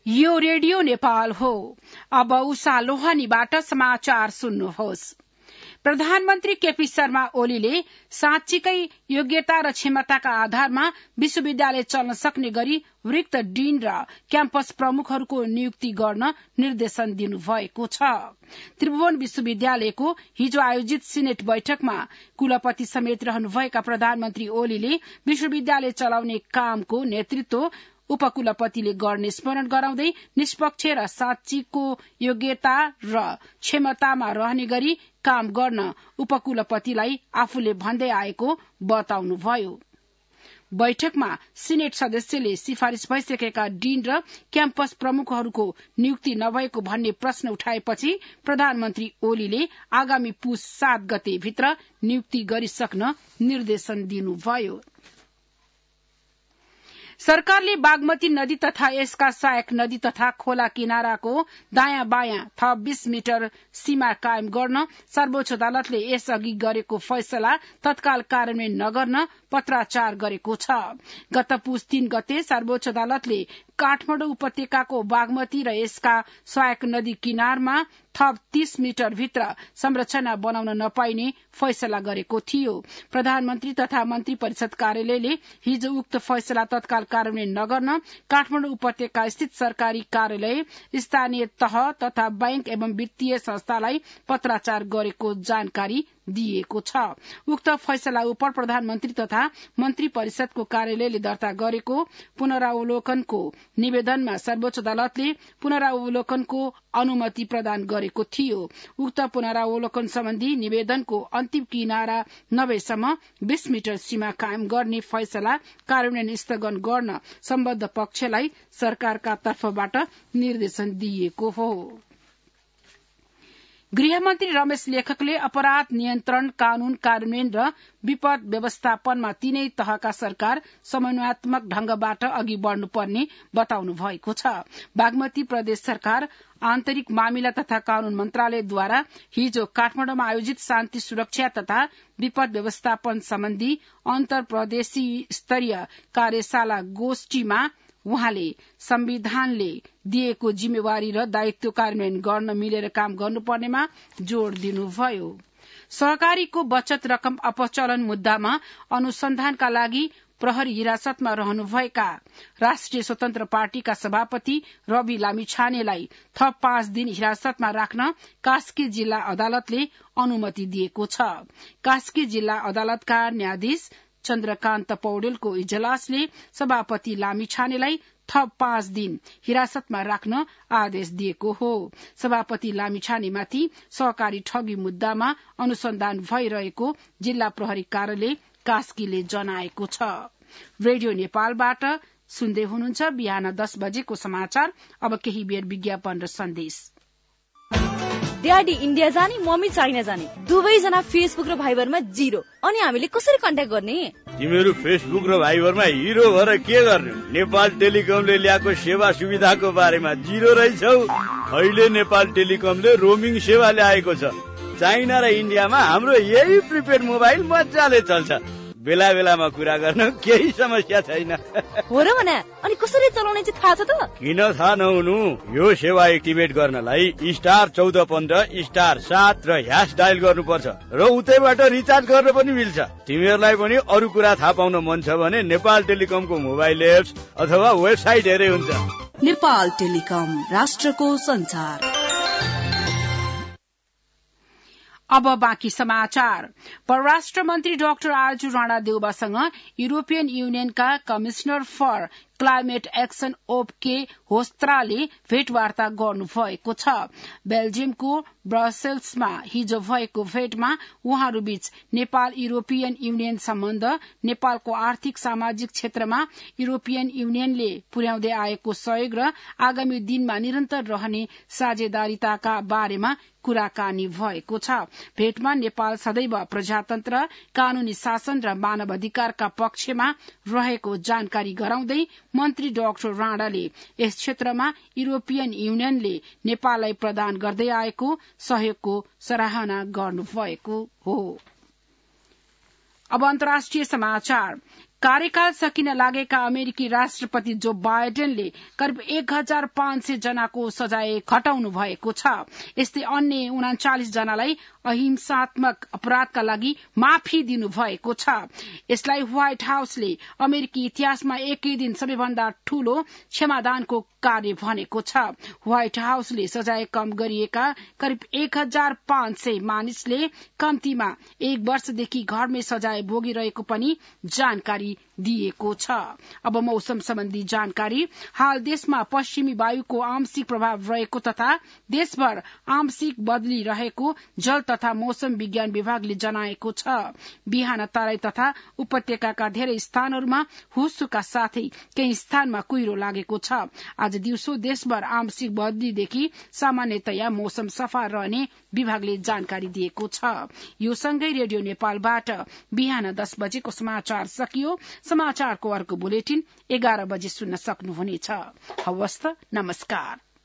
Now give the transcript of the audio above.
यो रेडियो नेपाल हो। अब उषा लोहानीबाट समाचार सुन्नुहोस्। प्रधानमन्त्री केपी शर्मा ओलीले साँच्चीकै योग्यता र क्षमताका आधारमा विश्वविद्यालय चल्न सक्ने गरी रिक्त डीन र क्याम्पस प्रमुखहरूको नियुक्ति गर्न निर्देशन दिनुभएको छ। त्रिभुवन विश्वविद्यालयको हिजो आयोजित सिनेट बैठकमा कुलपति समेत रहनुभएका प्रधानमन्त्री ओलीले विश्वविद्यालय चलाउने कामको नेतृत्व उपकुलपतिले गर्ने स्मरण गराउँदै निष्पक्ष र साँच्चीको योग्यता र क्षमतामा रहने गरी काम गर्न उपकुलपतिलाई आफूले भन्दै आएको बताउनुभयो। बैठकमा सिनेट सदस्यले सिफारिश भइसकेका डीन र क्याम्पस प्रमुखहरूको नियुक्ति नभएको भन्ने प्रश्न उठाएपछि प्रधानमन्त्री ओलीले आगामी पुस 7 गते भित्र नियुक्ति गरिसक्न निर्देशन दिनुभयो। सरकारले बागमती नदी तथा यसका सहायक नदी तथा खोला किनाराको दायाँ बायाँ थप 20 मिटर सीमा कायम गर्न सर्वोच्च अदालतले यसअघि गरेको फैसला तत्काल कार्यान्वयन नगर्न पत्राचार गरेको छ। गत पुस 3 गते सर्वोच्च अदालतले काठमाडौँ उपत्यकाको बागमती र यसका सहायक नदी किनारमा थप 30 मिटर भित्र संरचना बनाउन नपाइने फैसला गरेको थियो। प्रधानमन्त्री तथा मन्त्री परिषद कार्यालयले हिजो उक्त फैसला तत्काल कार्यान्वयन नगर्न काठमाडौँ उपत्यका स्थित सरकारी कार्यालय, स्थानीय तह तथा बैंक एवं वित्तीय संस्थालाई पत्राचार गरेको जानकारी दिएको छ। उक्त फैसला उप प्रधानमन्त्री तथा मन्त्री परिषदको कार्यालयले दर्ता गरेको पुनरावलोकनको निवेदनमा सर्वोच्च अदालतले पुनरावलोकनको अनुमति प्रदान गरेको थियो। उक्त पुनरावलोकन सम्बन्धी निवेदनको अन्तिम किनारा नभएसम्म 20 मिटर सीमा कायम गर्ने फैसला कार्यान्वयन स्थगन गर्न सम्बद्ध पक्षलाई सरकारका तर्फबाट निर्देशन दिएको हो। गृहमन्त्री रमेश लेखकले अपराध नियन्त्रण कानून कार्यान्वयन र विपद व्यवस्थापनमा तीनै तहका सरकार समन्वयात्मक ढंगबाट अघि बढ़नुपर्ने बताउनु भएको छ। बागमती प्रदेश सरकार आन्तरिक मामिला तथा कानून मन्त्रालयद्वारा हिजो काठमाडौँमा आयोजित शान्ति सुरक्षा तथा विपद व्यवस्थापन सम्बन्धी अन्तर प्रदेशी स्तरीय कार्यशाला गोष्ठीमा उहाँले संविधानले दिएको जिम्मेवारी र दायित्व कार्यान्वयन गर्न मिलेर काम गर्नुपर्नेमा जोड़ दिनुभयो। सहकारीको बचत रकम अपचलन मुद्दामा अनुसन्धानका लागि प्रहरी हिरासतमा रहनुभएका राष्ट्रिय स्वतन्त्र पार्टीका सभापति रवि लामिछानेलाई थप 5 दिन हिरासतमा राख्न कास्की जिल्ला अदालतले अनुमति दिएको छ। कास्की जिल्ला अदालतका न्यायाधीश चन्द्रकान्त पौडेलको इजलासले सभापति लामिछानेलाई थप 5 दिन हिरासतमा राख्न आदेश दिएको हो। सभापति लामिछानेमाथि सहकारी ठगी मुद्दामा अनुसन्धान भइरहेको जिल्ला प्रहरी कार्यालय कास्कीले जनाएको छ। रेडियो नेपालबाट सुन्दै हुनुहुन्छ बिहान 10 बजेको समाचार। अब केही बेर विज्ञापन र सन्देश। ड्याडी इन्डिया जाने, मम्मी चाइना जाने, दुवैजना फेसबुक र भाइबरमा 0। अनि हामीले कसरी कन्ट्याक्ट गर्ने? तिमीहरू फेसबुक र भाइबरमा हिरो भएर के गर्ने? नेपाल टेलिकमले ल्याएको सेवा सुविधाको बारेमा 0 रहेछौ। अहिले नेपाल टेलिकमले रोमिङ सेवा ल्याएको छ। चाइना र इन्डियामा हाम्रो यही प्रिपेड मोबाइल मजाले चल्छ। बेला बेलामा कुरा गर्न केही समस्या छैन। हो र भने अनि कसरी चलाउने चाहिँ थाहा छ त? किन थाहा नहुनु? यो सेवा एक्टिभेट गर्नलाई *1415 *7 र # डायल गर्नुपर्छ र उतैबाट रिचार्ज गर्न पनि मिल्छ। तिमीहरूलाई पनि अरू कुरा थाहा पाउन मन छ भने नेपाल टेलिकमको मोबाइल एप्स अथवा वेबसाइट हेरे हुन्छ। नेपाल टेलिकम, राष्ट्रको संचार। अब बाँकी समाचार। परराष्ट्र मन्त्री डाक्टर आरजू राणा देउबासँग युरोपियन युनियनका commissioner for climate action Wopke होस्त्राले भेटवार्ता गर्नुभएको छ। बेल्जियमको ब्रसेल्समा हिजो भएको भेटमा उहाँहरूबीच नेपाल युरोपियन युनियन सम्बन्ध, नेपालको आर्थिक सामाजिक क्षेत्रमा युरोपियन युनियनले पुर्याउँदै आएको सहयोग र आगामी दिनमा निरन्तर रहने साझेदारीताका बारेमा कुराकानी भएको छ। भेटमा नेपाल सदैव प्रजातन्त्र, कानूनी शासन र मानव अधिकारका पक्षमा रहेको जानकारी गराउँदै मन्त्री डाक्टर राणाले यस क्षेत्रमा युरोपियन युनियनले नेपाललाई प्रदान गर्दै आएको सहयोगको सराहना गर्नुभएको हो। अब अन्तर्राष्ट्रिय समाचार। कार्यकाल सकिन लागेका अमेरिकी राष्ट्रपति जो बाइडेनले करिब 1500 जनाको सजाय घटाउनु भएको छ। यस्तै अन्य 39 जनालाई अहिंसात्मक अपराधका लागि माफी दिनु भएको छ। यसलाई व्हाइट हाउसले अमेरिकी इतिहासमा एकै दिन सबैभन्दा ठूलो क्षमादानको कार्य भनेको छ। व्हाइट हाउसले सजाय कम गरिएका करिब 1500 मानिसले कम्तीमा 1 वर्षदेखि घरमै सजाय भोगिरहेको पनि जानकारी दिएको छ। अब मौसम सम्बन्धी जानकारी। हाल देशमा पश्चिमी वायुको आंशिक प्रभाव रहेको तथा देशभर आंशिक बदली रहेको जल तथा मौसम विज्ञान विभागले जनाएको छ। बिहान तराई तथा उपत्यकाका धेरै स्थानहरूमा हुस्सुका साथै केही स्थानमा कुहिरो लागेको छ। आज दिउँसो देशभर आंशिक बदलीदेखि सामान्यतया मौसम सफा रहने विभागले जानकारी दिएको छ। यो सँगै रेडियो नेपालबाट बिहान 10 बजेको समाचार सकियो। समाचारको अर्को बुलेटिन 11 बजे सुन्न सक्नुहुनेछ। हवस् त, नमस्कार।